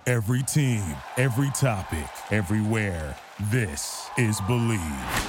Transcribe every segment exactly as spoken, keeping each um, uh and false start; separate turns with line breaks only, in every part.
Every team, every topic, everywhere. This is Believe.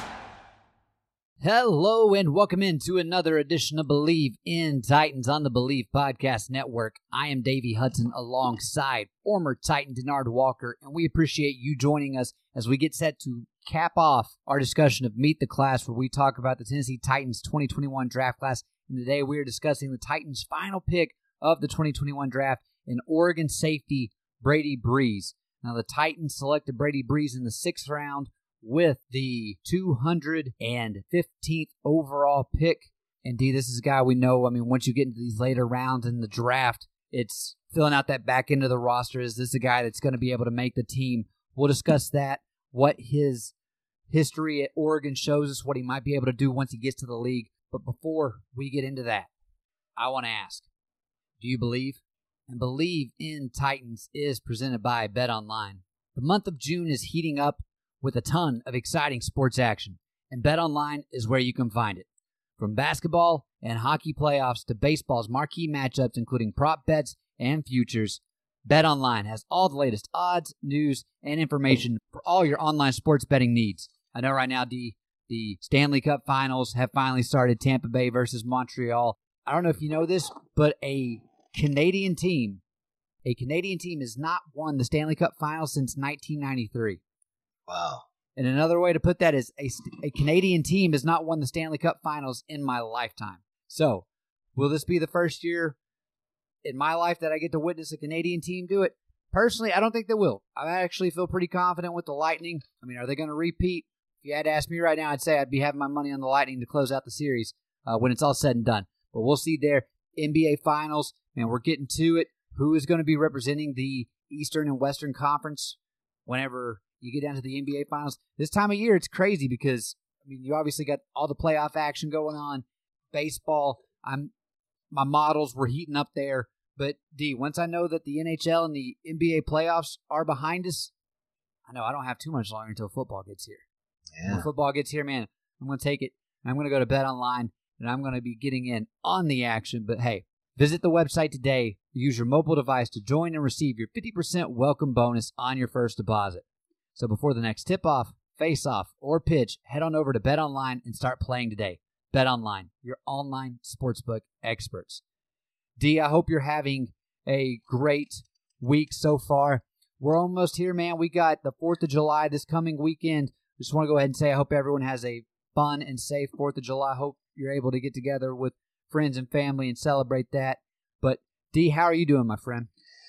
Hello and welcome into another edition of Believe in Titans on the Believe Podcast Network. I am Davey Hudson alongside former Titan Denard Walker, and we appreciate you joining us as we get set to cap off our discussion of Meet the Class, where we talk about the Tennessee Titans twenty twenty-one draft class. And today we are discussing the Titans' final pick of the twenty twenty-one draft in Oregon safety Brady Breeze. Now, the Titans selected Brady Breeze in the sixth round with the two hundred fifteenth overall pick. Indeed, this is a guy we know. I mean, once you get into these later rounds in the draft, it's filling out that back end of the roster. Is this a guy that's going to be able to make the team? We'll discuss that, what his history at Oregon shows us, what he might be able to do once he gets to the league. But before we get into that, I want to ask, do you believe? And Believe in Titans is presented by BetOnline. The month of June is heating up with a ton of exciting sports action, and BetOnline is where you can find it. From basketball and hockey playoffs to baseball's marquee matchups, including prop bets and futures, BetOnline has all the latest odds, news, and information for all your online sports betting needs. I know right now, D, the Stanley Cup Finals have finally started, Tampa Bay versus Montreal. I don't know if you know this, but a Canadian team, a Canadian team has not won the Stanley Cup Finals since nineteen ninety-three.
Wow.
And another way to put that is a, a Canadian team has not won the Stanley Cup Finals in my lifetime. So, will this be the first year in my life that I get to witness a Canadian team do it? Personally, I don't think they will. I actually feel pretty confident with the Lightning. I mean, are they going to repeat? If you had to ask me right now, I'd say I'd be having my money on the Lightning to close out the series uh, when it's all said and done. But we'll see there. N B A Finals, and we're getting to it. Who is going to be representing the Eastern and Western Conference whenever you get down to the N B A Finals? This time of year, it's crazy because, I mean, you obviously got all the playoff action going on. Baseball, I'm my models were heating up there. But, D, once I know that the N H L and the N B A playoffs are behind us, I know I don't have too much longer until football gets here.
Yeah.
When football gets here, man, I'm going to take it. I'm going to go to BetOnline. And I'm going to be getting in on the action. But hey, visit the website today. Use your mobile device to join and receive your fifty percent welcome bonus on your first deposit. So before the next tip-off, face-off, or pitch, head on over to BetOnline and start playing today. BetOnline, your online sportsbook experts. D, I hope you're having a great week so far. We're almost here, man. We got the fourth of July this coming weekend. Just want to go ahead and say I hope everyone has a fun and safe fourth of July. Hope you're able to get together with friends and family and celebrate that. But, D, how are you doing, my friend?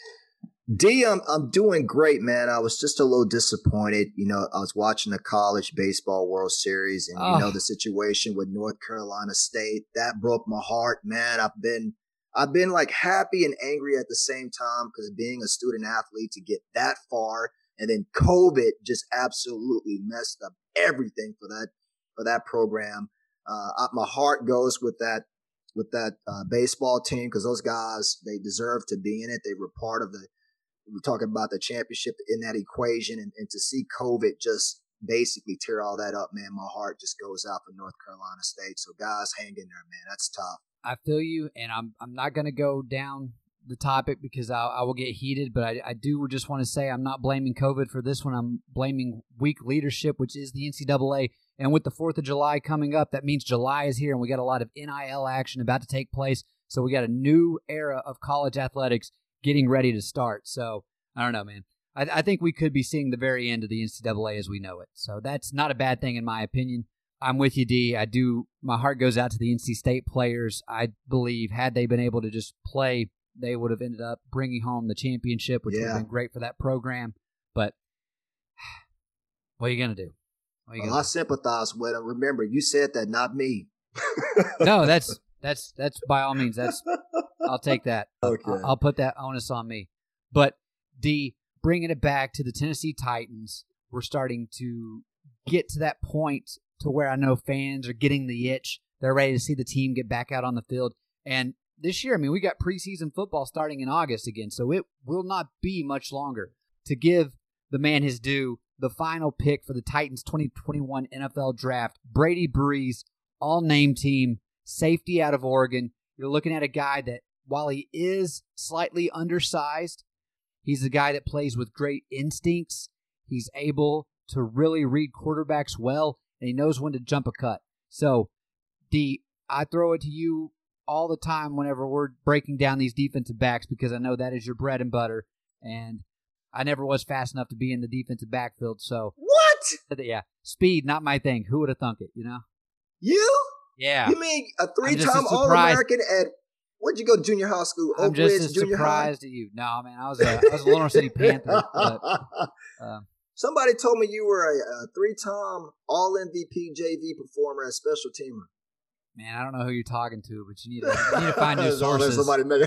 D, I'm, I'm doing great, man. I was just a little disappointed. You know, I was watching the College Baseball World Series, and,
oh.
you know, the situation with North Carolina State. That broke my heart, man. I've been, I've been, like, happy and angry at the same time because being a student athlete to get that far, and then COVID just absolutely messed up everything for that, for that program. Uh, my heart goes with that with that uh, baseball team because those guys, they deserve to be in it. They were part of the – we're talking about the championship in that equation. And, and to see COVID just basically tear all that up, man, my heart just goes out for North Carolina State. So, guys, hang in there, man. That's tough.
I feel you, and I'm I'm not going to go down the topic because I, I will get heated, but I, I do just want to say I'm not blaming COVID for this one. I'm blaming weak leadership, which is the N C double A. And with the fourth of July coming up, that means July is here, and we got a lot of N I L action about to take place. So we got a new era of college athletics getting ready to start. So I don't know, man. I, I think we could be seeing the very end of the N C double A as we know it. So that's not a bad thing in my opinion. I'm with you, D. I do. My heart goes out to the N C State players. I believe had they been able to just play, they would have ended up bringing home the championship, which
yeah.
would have been great for that program. But what are you going to do?
Well, I sympathize with him. Remember, you said that, not me.
No, that's that's that's by all means. That's I'll take that.
Okay,
I'll, I'll put that onus on me. But D, bringing it back to the Tennessee Titans, we're starting to get to that point to where I know fans are getting the itch. They're ready to see the team get back out on the field. And this year, I mean, we got preseason football starting in August again, so it will not be much longer. To give the man his due, the final pick for the Titans twenty twenty-one N F L Draft, Brady Breeze, all-name team, safety out of Oregon. You're looking at a guy that, while he is slightly undersized, He's the guy that plays with great instincts. He's able to really read quarterbacks well, and he knows when to jump a cut. So, D, I throw it to you all the time whenever we're breaking down these defensive backs because I know that is your bread and butter, and I never was fast enough to be in the defensive backfield. So
what?
Yeah, speed, not my thing. Who would have thunk it? You know?
You?
Yeah.
You mean a three-time All-American at where'd you go to junior high school?
I'm
Oak
just
Ridge
as
Junior
surprised
High?
at you. No, man, I was a I was a Lone City Panther. But, uh,
Somebody told me you were a, a three-time All-M V P J V performer as special teamer.
Man, I don't know who you're talking to, but you need to you need to find new sources.
Somebody made it.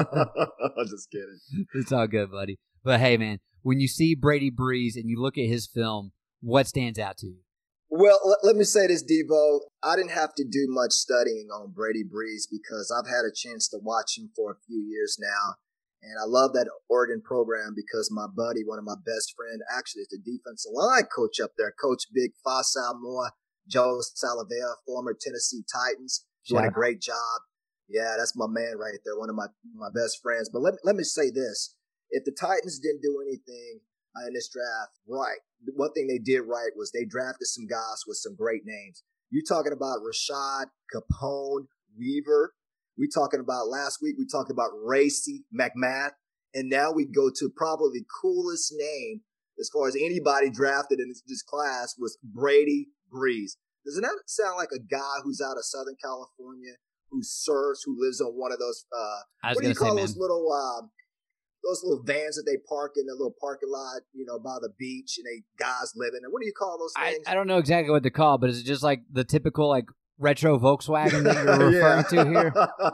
I'm just kidding.
It's all good, buddy. But hey, man, when you see Brady Breeze and you look at his film, what stands out to you?
Well, let, let me say this, Devo. I didn't have to do much studying on Brady Breeze because I've had a chance to watch him for a few years now. And I love that Oregon program because my buddy, one of my best friends, actually is the defensive line coach up there, Coach Big Fasal Moore, Joe Salavea, former Tennessee Titans. Did wow. a great job. Yeah, that's my man right there, one of my, my best friends. But let, let me say this. If the Titans didn't do anything uh, in this draft right, one thing they did right was they drafted some guys with some great names. You're talking about Rashad Capone Weaver. We talking about last week, we talked about Racy McMath. And now we go to probably the coolest name as far as anybody drafted in this, this class was Brady Breeze. Doesn't that sound like a guy who's out of Southern California, who surfs, who lives on one of those, uh, what do you call say, those man. little, uh, those little vans that they park in the little parking lot, you know, by the beach, and they guys living there. What do you call those things?
I, I don't know exactly what they're called, but is it just like the typical like retro Volkswagen that you're referring to here?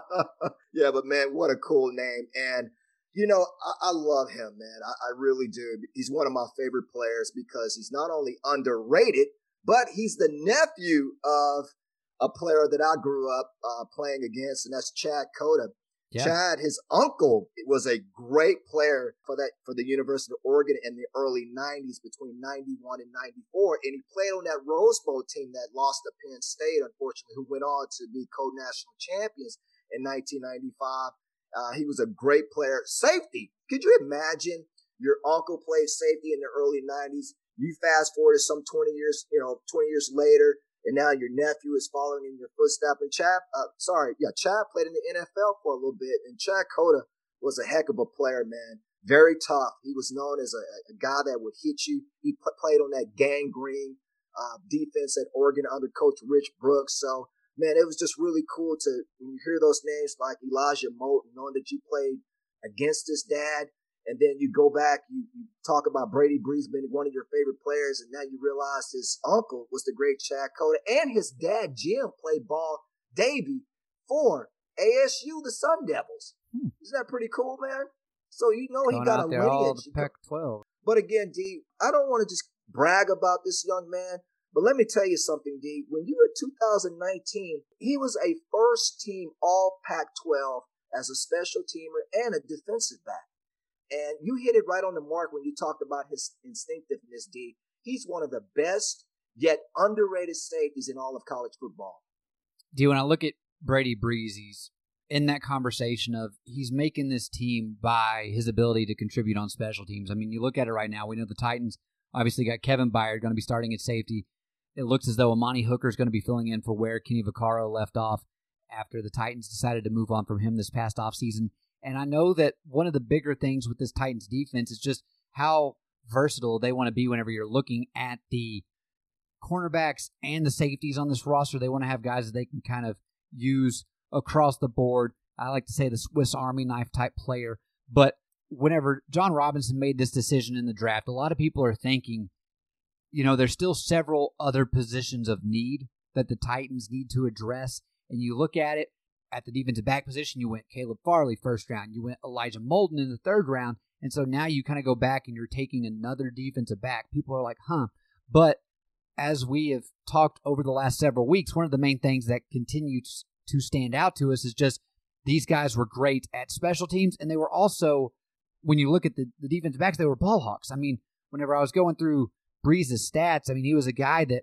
Yeah, but man, what a cool name. And, you know, I, I love him, man. I, I really do. He's one of my favorite players because he's not only underrated, but he's the nephew of a player that I grew up uh, playing against, and that's Chad Cota. Yeah. Chad, his uncle, was a great player for that for the University of Oregon in the early nineties, between ninety-one and ninety-four, and he played on that Rose Bowl team that lost to Penn State, unfortunately, who went on to be co-national champions in nineteen ninety-five. Uh, he was a great player. Safety. Could you imagine your uncle played safety in the early nineties? You fast forward to some twenty years, you know, twenty years later, and now your nephew is following in your footsteps. And Chad, uh, sorry, yeah, Chad played in the N F L for a little bit, and Chad Cota was a heck of a player, man. Very tough. He was known as a, a guy that would hit you. He p- played on that Gang Green uh, defense at Oregon under Coach Rich Brooks. So, man, it was just really cool to, when you hear those names like Elijah Moulton, knowing that you played against his dad, and then you go back, you, you talk about Brady Breeze being one of your favorite players, and now you realize his uncle was the great Chad Cota, and his dad, Jim, played ball Davey for A S U, the Sun Devils. Hmm. Isn't that pretty cool, man? So you know
Going
he got
out
a
there
lineage.
all the Pac twelve.
But again, D, I don't want to just brag about this young man, but let me tell you something, D. When you were two thousand nineteen, he was a first-team All Pac twelve as a special teamer and a defensive back. And you hit it right on the mark when you talked about his instinctiveness, D. He's one of the best, yet underrated safeties in all of college football.
D, when I look at Brady Breeze, he's in that conversation of he's making this team by his ability to contribute on special teams. I mean, you look at it right now. We know the Titans obviously got Kevin Byard going to be starting at safety. It looks as though Amani Hooker is going to be filling in for where Kenny Vaccaro left off after the Titans decided to move on from him this past offseason. And I know that one of the bigger things with this Titans defense is just how versatile they want to be whenever you're looking at the cornerbacks and the safeties on this roster. They want to have guys that they can kind of use across the board. I like to say the Swiss Army knife type player. But whenever John Robinson made this decision in the draft, a lot of people are thinking, you know, there's still several other positions of need that the Titans need to address. And you look at it, at the defensive back position, you went Caleb Farley first round. You went Elijah Molden in the third round. And so now you kind of go back and you're taking another defensive back. People are like, huh. But as we have talked over the last several weeks, one of the main things that continues to stand out to us is just these guys were great at special teams. And they were also, when you look at the, the defensive backs, they were ball hawks. I mean, whenever I was going through Breeze's stats, I mean, he was a guy that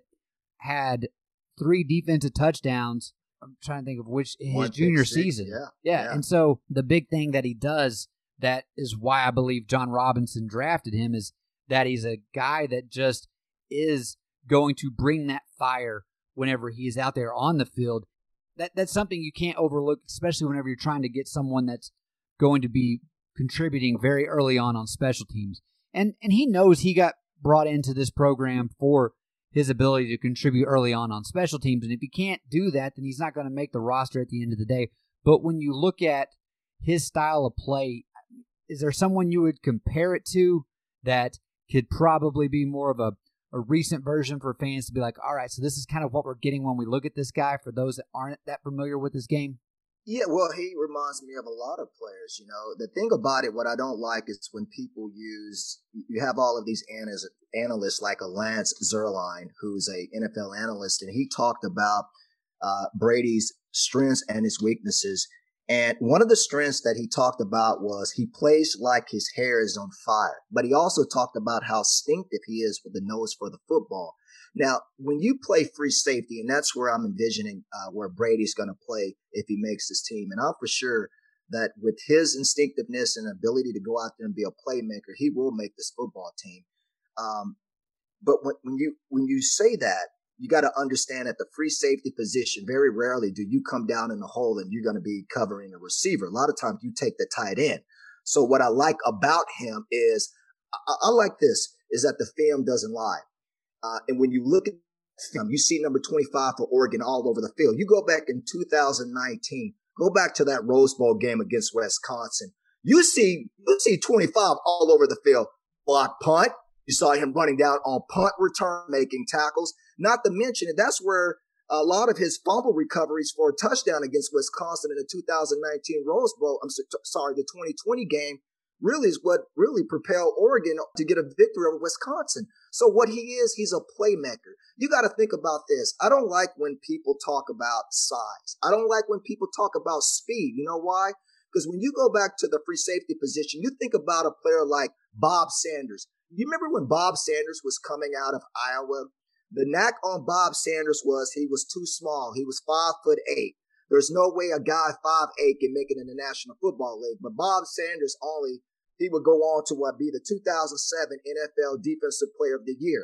had three defensive touchdowns. I'm trying to think of which his
One
junior
six,
season.
Yeah,
yeah. Yeah. And so the big thing that he does that is why I believe John Robinson drafted him, is that he's a guy that just is going to bring that fire whenever he is out there on the field. That That's something you can't overlook, especially whenever you're trying to get someone that's going to be contributing very early on on special teams. And and he knows he got brought into this program for his ability to contribute early on on special teams. And if he can't do that, then he's not going to make the roster at the end of the day. But when you look at his style of play, is there someone you would compare it to that could probably be more of a, a recent version for fans to be like, all right, so this is kind of what we're getting when we look at this guy for those that aren't that familiar with his game?
Yeah, well, he reminds me of a lot of players. You know, the thing about it, what I don't like is when people use, you have all of these analysts like a Lance Zierlein, who's a N F L analyst, and he talked about uh, Brady's strengths and his weaknesses. And one of the strengths that he talked about was he plays like his hair is on fire. But he also talked about how instinctive he is with the nose for the football. Now, when you play free safety, and that's where I'm envisioning uh, where Brady's going to play if he makes this team. And I'm for sure that with his instinctiveness and ability to go out there and be a playmaker, he will make this football team. Um, but when, when you when you say that, you got to understand at the free safety position, very rarely do you come down in the hole and you're going to be covering a receiver. A lot of times you take the tight end. So what I like about him is, I, I like this, is that the film doesn't lie. Uh, and when you look at film, you see number twenty-five for Oregon all over the field. You go back in two thousand nineteen, go back to that Rose Bowl game against Wisconsin. You see, you see twenty-five all over the field. Block punt. You saw him running down on punt return, making tackles. Not to mention, that's where a lot of his fumble recoveries for a touchdown against Wisconsin in the two thousand nineteen Rose Bowl, I'm so, sorry, the twenty twenty game, really is what really propelled Oregon to get a victory over Wisconsin. So what he is, he's a playmaker. You got to think about this. I don't like when people talk about size. I don't like when people talk about speed. You know why? Because when you go back to the free safety position, you think about a player like Bob Sanders. You remember when Bob Sanders was coming out of Iowa? The knack on Bob Sanders was he was too small. He was five foot eight. There's no way a guy five eight can make it in the National Football League. But Bob Sanders only, he would go on to what be the two thousand seven N F L Defensive Player of the Year.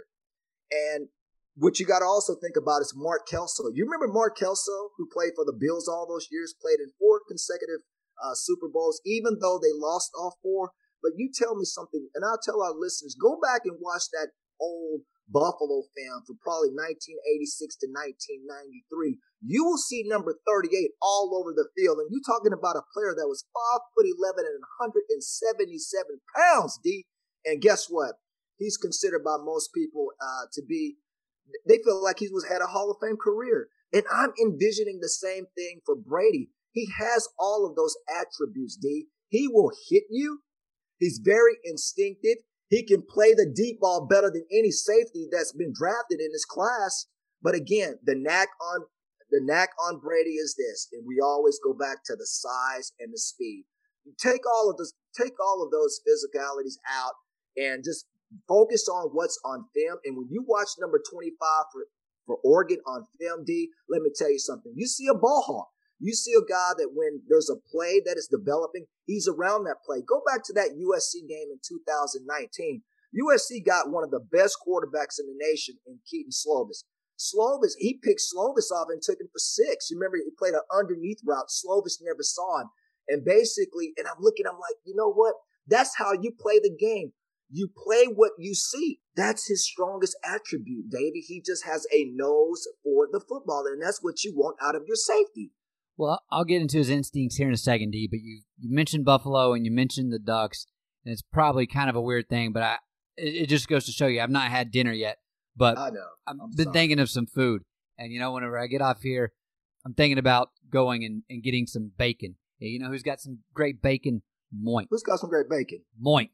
And what you got to also think about is Mark Kelso. You remember Mark Kelso, who played for the Bills all those years, played in four consecutive uh, Super Bowls, even though they lost all four. But you tell me something, and I'll tell our listeners, go back and watch that old Buffalo film from probably nineteen eighty-six to nineteen ninety-three. You will see number thirty-eight all over the field. And you're talking about a player that was five foot eleven and one hundred seventy-seven pounds, D. And guess what? He's considered by most people uh, to be, they feel like he was had a Hall of Fame career. And I'm envisioning the same thing for Brady. He has all of those attributes, D. He will hit you. He's very instinctive. He can play the deep ball better than any safety that's been drafted in this class. But again, the knack on the knack on Brady is this, and we always go back to the size and the speed. You take all of this, take all of those physicalities out, and just focus on what's on film. And when you watch number twenty-five for, for Oregon on film, D, let me tell you something. You see a ball hawk. You see a guy that when there's a play that is developing, he's around that play. Go back to that U S C game in two thousand nineteen. U S C got one of the best quarterbacks in the nation in Keaton Slovis. Slovis, he picked Slovis off and took him for six. You remember he played an underneath route. Slovis never saw him. And basically, and I'm looking, I'm like, you know what? That's how you play the game. You play what you see. That's his strongest attribute, Davey. He just has a nose for the football, and that's what you want out of your safety.
Well, I'll get into his instincts here in a second, D, but you, you mentioned Buffalo and you mentioned the Ducks, and it's probably kind of a weird thing, but I it, it just goes to show you I've not had dinner yet, but
I know.
I've
I'm
been
sorry.
thinking of some food, and, you know, whenever I get off here, I'm thinking about going and, and getting some bacon. Yeah, you know who's got some great bacon? Moink.
Who's got some great bacon?
Moink.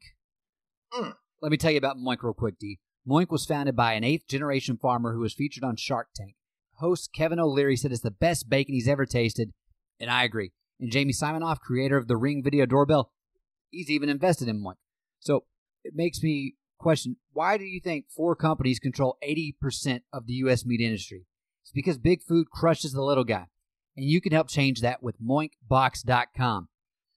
Mm.
Let me tell you about Moink real quick, D. Moink was founded by an eighth-generation farmer who was featured on Shark Tank. Host Kevin O'Leary said it's the best bacon he's ever tasted, and I agree. And Jamie Simonoff, creator of the Ring video doorbell, he's even invested in Moink. So it makes me question, why do you think four companies control eighty percent of the U S meat industry? It's because big food crushes the little guy, and you can help change that with moink box dot com.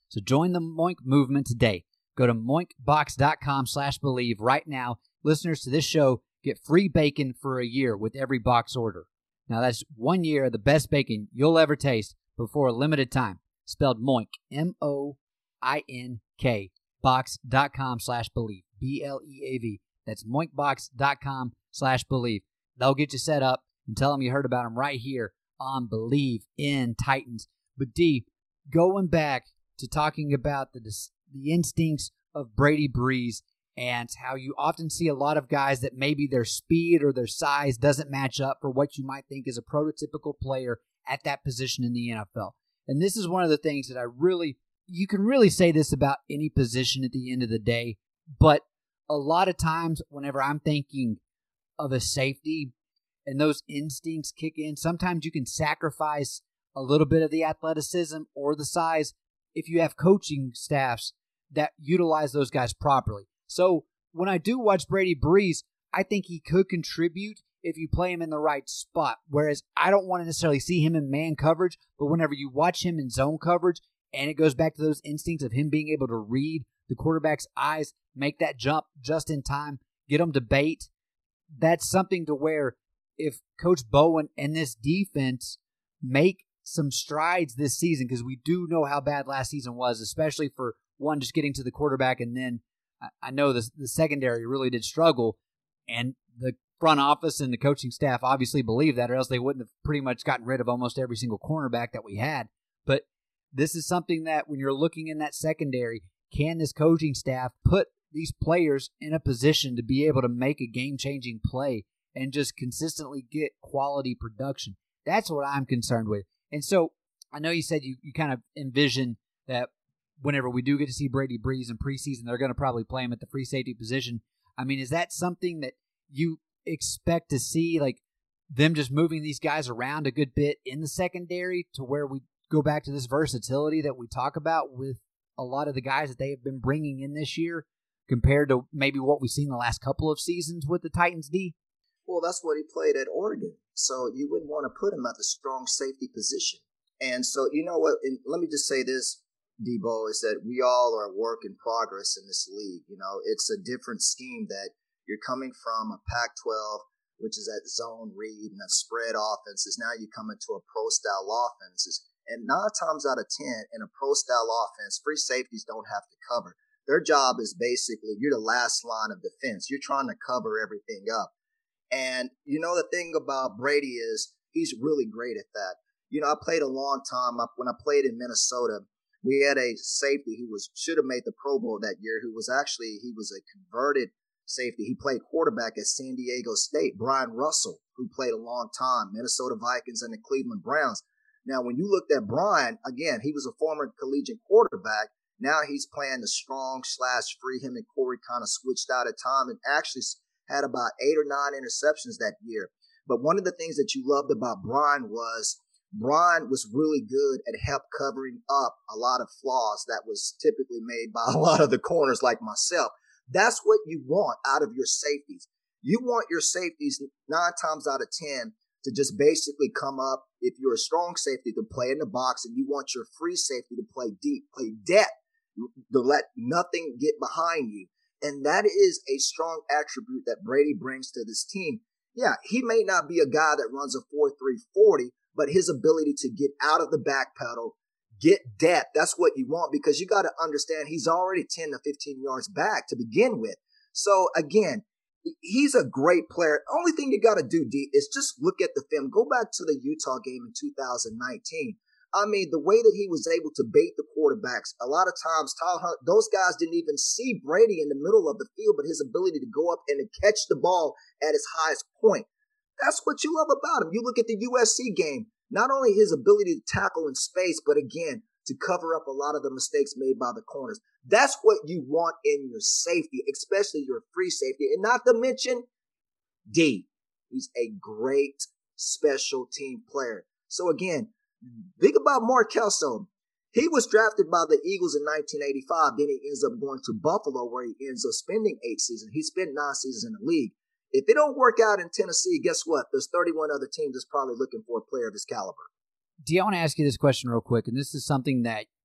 So join the Moink movement today. Go to moinkbox.com slash believe right now. Listeners to this show get free bacon for a year with every box order. Now that's one year of the best bacon you'll ever taste before a limited time. Spelled Moink, M O I N K, box.com slash believe, B L E A V. That's moinkbox.com slash believe. They'll get you set up and tell them you heard about them right here on Believe in Titans. But D, going back to talking about the the instincts of Brady Breeze and how you often see a lot of guys that maybe their speed or their size doesn't match up for what you might think is a prototypical player at that position in the N F L. And this is one of the things that I really, you can really say this about any position at the end of the day, but a lot of times whenever I'm thinking of a safety and those instincts kick in, sometimes you can sacrifice a little bit of the athleticism or the size if you have coaching staffs that utilize those guys properly. So when I do watch Brady Breeze, I think he could contribute if you play him in the right spot. Whereas I don't want to necessarily see him in man coverage, but whenever you watch him in zone coverage, and it goes back to those instincts of him being able to read the quarterback's eyes, make that jump just in time, get him to bait, that's something to where if Coach Bowen and this defense make some strides this season, because we do know how bad last season was, especially for one, just getting to the quarterback, and then I know the, the secondary really did struggle, and the front office and the coaching staff obviously believe that, or else they wouldn't have pretty much gotten rid of almost every single cornerback that we had. But this is something that when you're looking in that secondary, can this coaching staff put these players in a position to be able to make a game-changing play and just consistently get quality production? That's what I'm concerned with. And so I know you said you, you kind of envision that whenever we do get to see Brady Breeze in preseason, they're going to probably play him at the free safety position. I mean, is that something that you expect to see, like them just moving these guys around a good bit in the secondary to where we go back to this versatility that we talk about with a lot of the guys that they have been bringing in this year compared to maybe what we've seen the last couple of seasons with the Titans D?
Well, that's what he played at Oregon. So you wouldn't want to put him at the strong safety position. And so, you know what, and let me just say this, Debo, is that we all are a work in progress in this league. You know, it's a different scheme that you're coming from a Pac twelve, which is that zone read and that spread offenses. Now you come into a pro-style offenses. And nine times out of ten, in a pro-style offense, free safeties don't have to cover. Their job is basically, you're the last line of defense. You're trying to cover everything up. And, you know, the thing about Brady is he's really great at that. You know, I played a long time. When I played in Minnesota, we had a safety who was should have made the Pro Bowl that year, who was actually, he was a converted safety. He played quarterback at San Diego State, Brian Russell, who played a long time, Minnesota Vikings and the Cleveland Browns. Now, when you looked at Brian, again, he was a former collegiate quarterback. Now he's playing the strong slash free. Him and Corey kind of switched out at time and actually had about eight or nine interceptions that year. But one of the things that you loved about Brian was Brian was really good at help covering up a lot of flaws that was typically made by a lot of the corners like myself. That's what you want out of your safeties. You want your safeties nine times out of ten to just basically come up, if you're a strong safety, to play in the box, and you want your free safety to play deep, play depth, to let nothing get behind you. And that is a strong attribute that Brady brings to this team. Yeah, he may not be a guy that runs a four three forty, but his ability to get out of the back pedal, get depth, that's what you want, because you got to understand he's already ten to fifteen yards back to begin with. So again, he's a great player. Only thing you got to do, D, is just look at the film. Go back to the Utah game in two thousand nineteen. I mean, the way that he was able to bait the quarterbacks, a lot of times, Tyler Hunt, those guys didn't even see Brady in the middle of the field, but his ability to go up and to catch the ball at his highest point. That's what you love about him. You look at the U S C game, not only his ability to tackle in space, but again, to cover up a lot of the mistakes made by the corners. That's what you want in your safety, especially your free safety. And not to mention D. He's a great special team player. So again, think about Mark Kelso. He was drafted by the Eagles in nineteen eighty-five. Then he ends up going to Buffalo, where he ends up spending eight seasons. He spent nine seasons in the league. If it don't work out in Tennessee, guess what? There's thirty-one other teams that's probably looking for a player of his caliber.
D, I want to ask you this question real quick, and this is something that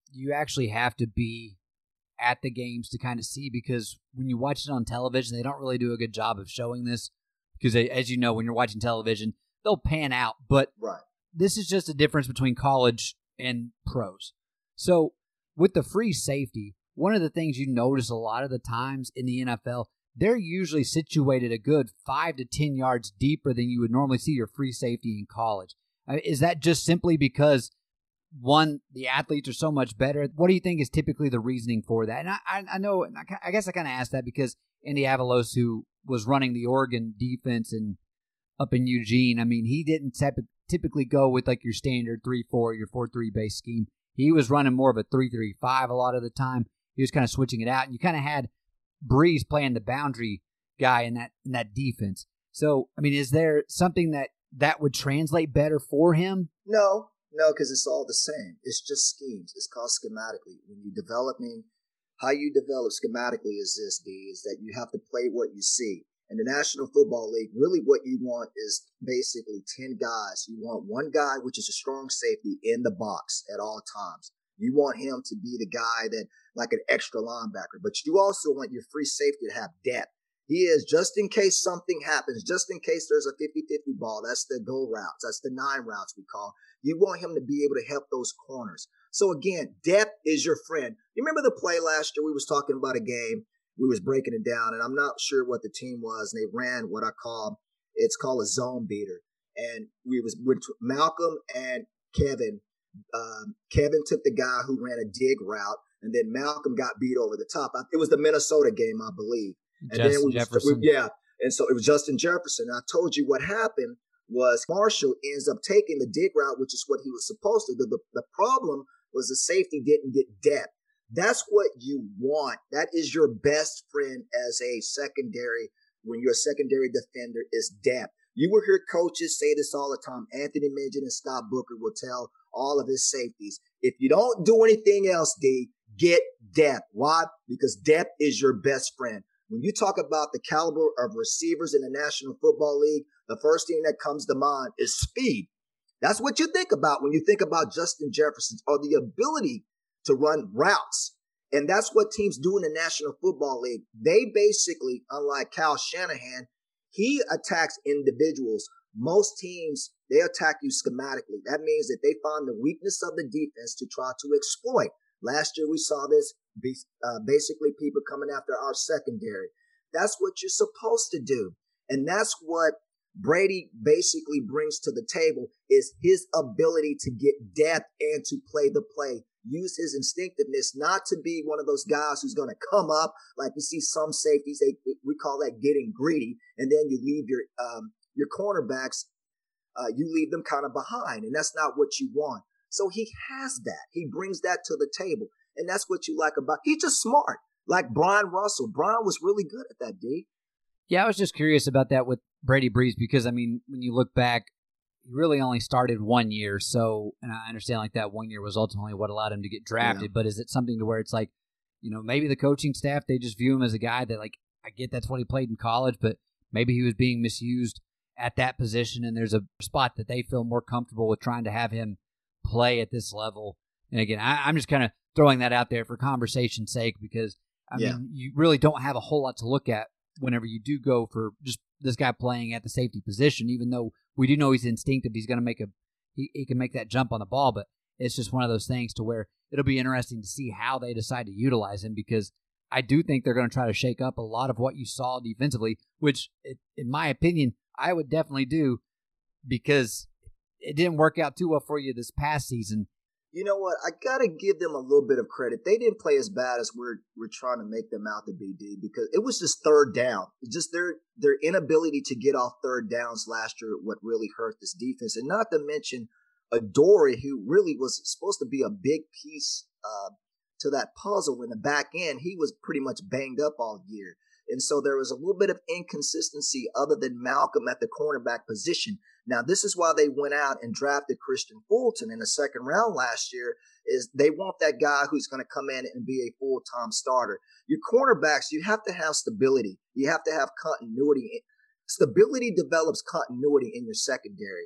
you actually have to be at the games to kind of see, because when you watch it on television, they don't really do a good job of showing this because, as you know, when you're watching television, they'll pan out. But
right.
This is just a difference between college and pros. So with the free safety, one of the things you notice a lot of the times in the N F L, they're usually situated a good five to ten yards deeper than you would normally see your free safety in college. Is that just simply because, one, the athletes are so much better? What do you think is typically the reasoning for that? And I, I, I know, I guess I kind of asked that because Andy Avalos, who was running the Oregon defense and up in Eugene, I mean, he didn't typically go with like your standard three four, your four three base scheme. He was running more of a three three five a lot of the time. He was kind of switching it out, and you kind of had Breeze playing the boundary guy in that in that defense. So, I mean, is there something that that would translate better for him?
No, no, because it's all the same. It's just schemes. It's called schematically. When you're developing, how you develop schematically is this, D, is that you have to play what you see. In the National Football League, really what you want is basically ten guys. You want one guy, which is a strong safety, in the box at all times. You want him to be the guy that, like an extra linebacker. But you also want your free safety to have depth. He is, just in case something happens, just in case there's a fifty-fifty ball. That's the go routes. That's the nine routes we call. You want him to be able to help those corners. So again, depth is your friend. You remember the play last year? We was talking about a game. We was breaking it down, and I'm not sure what the team was. And they ran what I call, it's called a zone beater. And we was with Malcolm and Kevin. Um, Kevin took the guy who ran a dig route, and then Malcolm got beat over the top. It was the Minnesota game, I believe. And
Justin
then we,
Jefferson.
We, yeah. And so it was Justin Jefferson. I told you what happened was Marshall ends up taking the dig route, which is what he was supposed to do. The, the problem was the safety didn't get depth. That's what you want. That is your best friend as a secondary, when you're a secondary defender, is depth. You will hear coaches say this all the time. Anthony Midget and Scott Booker will tell all of his safeties, if you don't do anything else, D, get depth. Why? Because depth is your best friend. When you talk about the caliber of receivers in the National Football League, the first thing that comes to mind is speed. That's what you think about when you think about Justin Jefferson, or the ability to run routes. And that's what teams do in the National Football League. They basically, unlike Kyle Shanahan, he attacks individuals. Most teams, they attack you schematically. That means that they find the weakness of the defense to try to exploit. Last year, we saw this, uh, basically people coming after our secondary. That's what you're supposed to do. And that's what Brady basically brings to the table, is his ability to get depth and to play the play. Use his instinctiveness, not to be one of those guys who's going to come up like you see some safeties. They, we call that getting greedy. And then you leave your, um, your cornerbacks, uh, you leave them kind of behind. And that's not what you want. So he has that. He brings that to the table. And that's what you like about, he's just smart. Like Brian Russell. Brian was really good at that, D.
Yeah, I was just curious about that with Brady Breeze because, I mean, when you look back, he really only started one year. So, and I understand like that one year was ultimately what allowed him to get drafted. Yeah. But is it something to where it's like, you know, maybe the coaching staff, they just view him as a guy that, like, I get that's what he played in college, but maybe he was being misused at that position, and there's a spot that they feel more comfortable with trying to have him play at this level. And again, I, I'm just kind of throwing that out there for conversation's sake because, I yeah. mean, you really don't have a whole lot to look at whenever you do go for just this guy playing at the safety position, even though we do know he's instinctive. He's going to make a, he, he can make that jump on the ball, but it's just one of those things to where it'll be interesting to see how they decide to utilize him because I do think they're going to try to shake up a lot of what you saw defensively, which it, in my opinion, I would definitely do because it didn't work out too well for you this past season.
You know what? I got to give them a little bit of credit. They didn't play as bad as we're we're trying to make them out to be, D, because it was just third down. It's just their their inability to get off third downs last year what really hurt this defense. And not to mention Adoree', who really was supposed to be a big piece uh, to that puzzle in the back end. He was pretty much banged up all year. And so there was a little bit of inconsistency other than Malcolm at the cornerback position. Now, this is why they went out and drafted Christian Fulton in the second round last year, is they want that guy who's going to come in and be a full-time starter. Your cornerbacks, you have to have stability. You have to have continuity. Stability develops continuity in your secondary.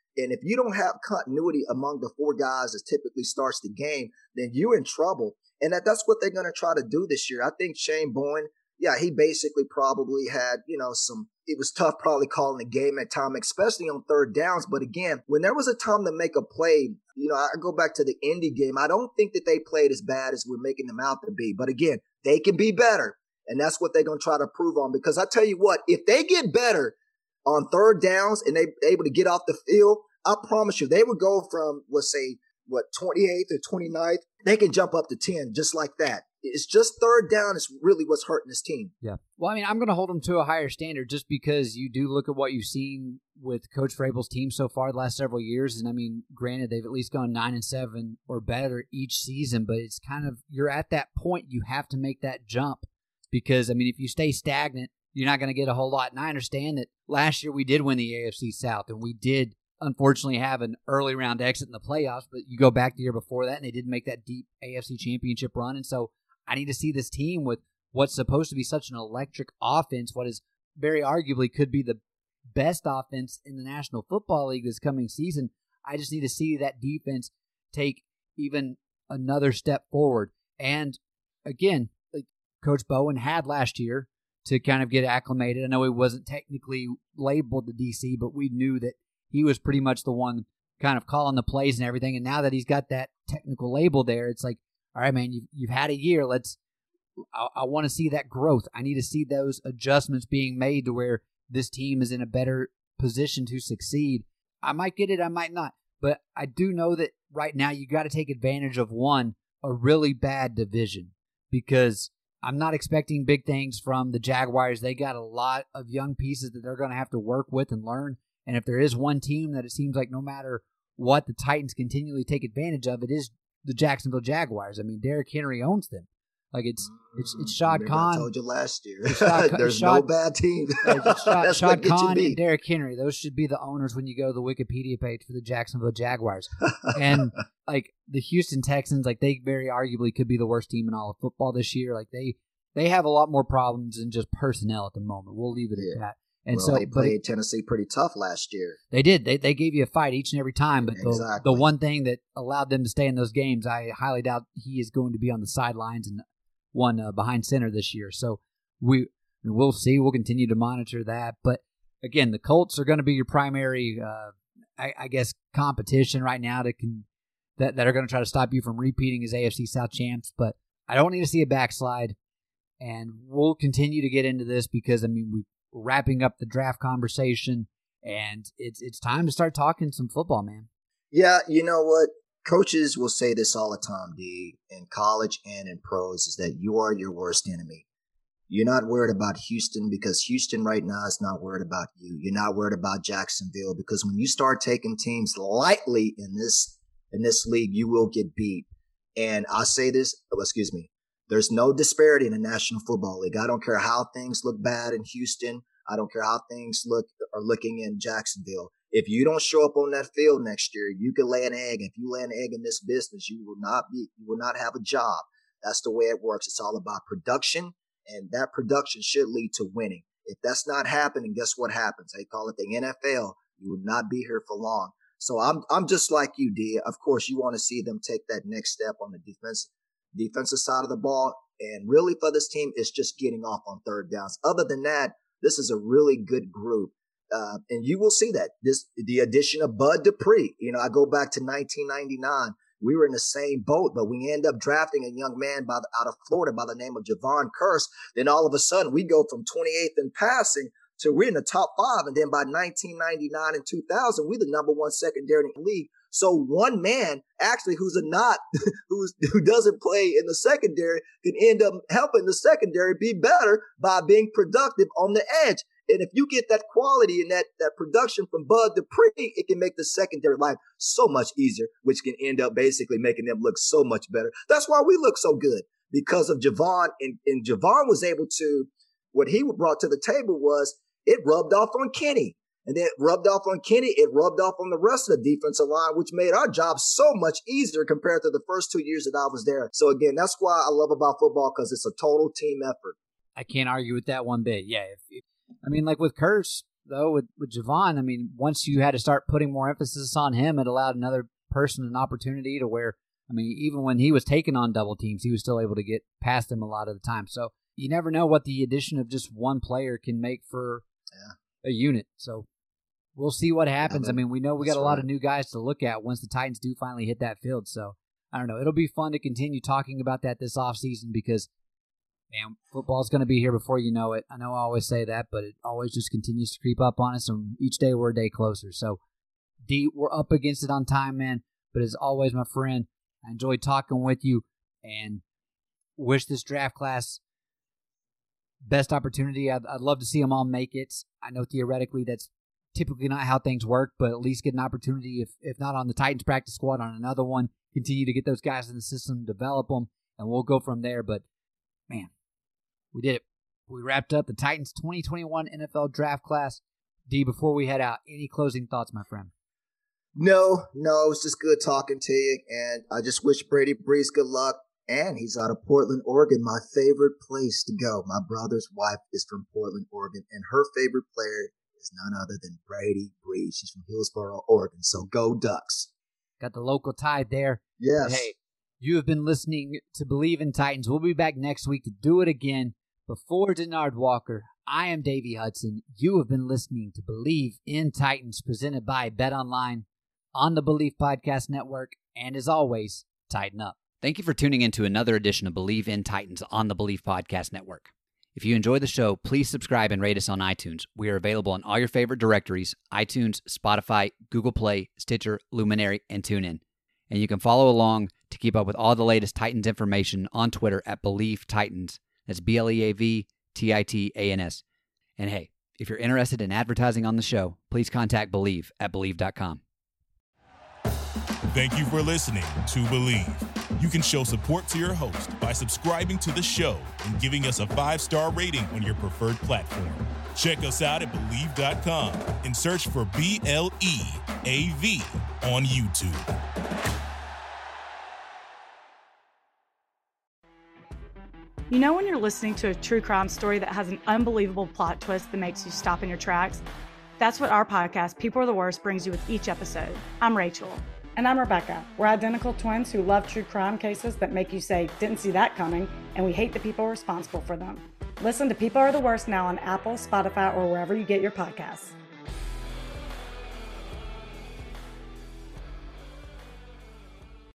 And if you don't have continuity among the four guys that typically starts the game, then you're in trouble. And that, that's what they're going to try to do this year. I think Shane Bowen, yeah, he basically probably had, you know, some, it was tough probably calling the game at time, especially on third downs. But again, when there was a time to make a play, you know, I go back to the Indy game. I don't think that they played as bad as we're making them out to be. But again, they can be better. And that's what they're going to try to prove on. Because I tell you what, if they get better on third downs and they're able to get off the field, I promise you, they would go from, let's say, what, twenty-eighth or twenty-ninth. They can jump up to ten just like that. It's just third down is really what's hurting this team.
Yeah. Well, I mean, I'm going to hold them to a higher standard just because you do look at what you've seen with Coach Vrabel's team so far the last several years. And I mean, granted, they've at least gone nine and seven or better each season, but it's kind of, you're at that point, you have to make that jump because, I mean, if you stay stagnant, you're not going to get a whole lot. And I understand that last year we did win the A F C South and we did unfortunately have an early round exit in the playoffs, but you go back the year before that and they did make that deep A F C championship run. And so I need to see this team with what's supposed to be such an electric offense, what is very arguably could be the best offense in the National Football League this coming season. I just need to see that defense take even another step forward. And again, like Coach Bowen had last year to kind of get acclimated. I know he wasn't technically labeled the D C, but we knew that he was pretty much the one kind of calling the plays and everything. And now that he's got that technical label there, it's like, all right, man, you've, you've had a year. Let's. I, I want to see that growth. I need to see those adjustments being made to where this team is in a better position to succeed. I might get it, I might not. But I do know that right now you got to take advantage of, one, a really bad division because I'm not expecting big things from the Jaguars. They got a lot of young pieces that they're going to have to work with and learn. And if there is one team that it seems like no matter what, the Titans continually take advantage of, it is the Jacksonville Jaguars. I mean, Derrick Henry owns them. Like it's it's it's Shad Khan.
I told you last year.
Shad,
There's
Shad,
no bad team.
Shad, Shad Khan and Derrick Henry. Those should be the owners when you go to the Wikipedia page for the Jacksonville Jaguars. And like the Houston Texans, like they very arguably could be the worst team in all of football this year. Like they they have a lot more problems than just personnel at the moment. We'll leave it yeah. at that. And
well,
so
they played
it,
Tennessee pretty tough last year.
They did. They they gave you a fight each and every time. But the,
exactly.
the one thing that allowed them to stay in those games, I highly doubt he is going to be on the sidelines and one uh, behind center this year. So we we'll see. We'll continue to monitor that. But again, the Colts are going to be your primary, uh, I, I guess, competition right now to can that that are going to try to stop you from repeating as A F C South champs. But I don't need to see a backslide, and we'll continue to get into this because I mean we. Wrapping up the draft conversation, and it's it's time to start talking some football, man.
Yeah, you know what? Coaches will say this all the time, D, in college and in pros, is that you are your worst enemy. You're not worried about Houston because Houston right now is not worried about you. You're not worried about Jacksonville because when you start taking teams lightly in this in this league, you will get beat. And I say this, oh, excuse me. There's no disparity in the National Football League. I don't care how things look bad in Houston. I don't care how things look are looking in Jacksonville. If you don't show up on that field next year, you can lay an egg. If you lay an egg in this business, you will not be, you will not have a job. That's the way it works. It's all about production, and that production should lead to winning. If that's not happening, guess what happens? They call it the N F L. You will not be here for long. So I'm I'm just like you, D. Of course, you want to see them take that next step on the defense. defensive side of the ball. And really for this team, it's just getting off on third downs. Other than that, this is a really good group. Uh, and you will see that this, the addition of Bud Dupree, you know, I go back to nineteen ninety-nine. We were in the same boat, but we end up drafting a young man by the, out of Florida by the name of Javon Curse. Then all of a sudden we go from twenty-eighth in passing to we're in the top five. And then by nineteen ninety-nine and two thousand, we're the number one secondary in the league. So one man actually who's a not, who's, who doesn't play in the secondary can end up helping the secondary be better by being productive on the edge. And if you get that quality and that, that production from Bud Dupree, it can make the secondary life so much easier, which can end up basically making them look so much better. That's why we look so good because of Javon. And, and Javon was able to, what he brought to the table was it rubbed off on Kenny. And then it rubbed off on Kenny. It rubbed off on the rest of the defensive line, which made our job so much easier compared to the first two years that I was there. So, again, that's why I love about football because it's a total team effort.
I can't argue with that one bit. Yeah. If, if, I mean, like with Curse, though, with, with Javon. I mean, once you had to start putting more emphasis on him, it allowed another person an opportunity to where, I mean, even when he was taking on double teams, he was still able to get past them a lot of the time. So you never know what the addition of just one player can make for yeah. a unit. So we'll see what happens. Yeah, I mean, we know we got a lot right. of new guys to look at once the Titans do finally hit that field. So I don't know. It'll be fun to continue talking about that this offseason because, man, football's going to be here before you know it. I know I always say that, but it always just continues to creep up on us, and each day we're a day closer. So, D, we're up against it on time, man. But as always, my friend, I enjoyed talking with you and wish this draft class best opportunity. I'd, I'd love to see them all make it. I know theoretically that's typically not how things work, but at least get an opportunity, if if not on the Titans practice squad, on another one. Continue to get those guys in the system, develop them, and we'll go from there. But, man, we did it. We wrapped up the Titans twenty twenty-one N F L draft class. D, before we head out, any closing thoughts, my friend?
No, no, it was just good talking to you, and I just wish Brady Breeze good luck. And he's out of Portland, Oregon, my favorite place to go. My brother's wife is from Portland, Oregon, and her favorite player is none other than Brady Breeze. She's from Hillsboro, Oregon, so go Ducks.
Got the local tie there.
Yes.
Hey, you have been listening to Believe in Titans. We'll be back next week to do it again. Before Denard Walker, I am Davey Hudson. You have been listening to Believe in Titans, presented by BetOnline on the Believe Podcast Network. And as always, tighten up. Thank you for tuning in to another edition of Believe in Titans on the Believe Podcast Network. If you enjoy the show, please subscribe and rate us on iTunes. We are available on all your favorite directories: iTunes, Spotify, Google Play, Stitcher, Luminary, and TuneIn. And you can follow along to keep up with all the latest Titans information on Twitter at Believe Titans. That's B L E A V T I T A N S. And hey, if you're interested in advertising on the show, please contact Believe at Believe dot com.
Thank you for listening to Believe. You can show support to your host by subscribing to the show and giving us a five-star rating on your preferred platform. Check us out at Believe dot com and search for B L E A V on YouTube.
You know when you're listening to a true crime story that has an unbelievable plot twist that makes you stop in your tracks? That's what our podcast, People Are the Worst, brings you with each episode. I'm Rachel.
And I'm Rebecca. We're identical twins who love true crime cases that make you say, didn't see that coming, and we hate the people responsible for them. Listen to People Are the Worst now on Apple, Spotify, or wherever you get your podcasts.